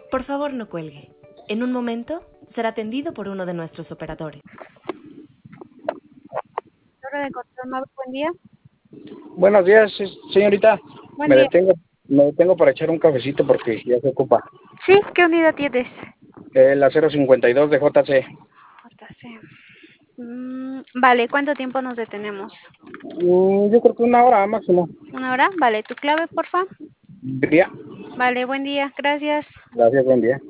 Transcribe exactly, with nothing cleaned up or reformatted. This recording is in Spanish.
Por favor, no cuelgue. En un momento será atendido por uno de nuestros operadores. Torre de control móvil, buen día. Buenos días, sí, señorita. Buen Me día. detengo, me detengo para echar un cafecito porque ya se ocupa. Sí, ¿qué unidad tienes? Eh, la cero cincuenta y dos de J C. J C. Mm, vale, ¿cuánto tiempo nos detenemos? Mm, yo creo que una hora máximo. ¿Una hora? Vale, ¿tu clave, porfa? Día. Vale, buen día, gracias. Gracias, buen día.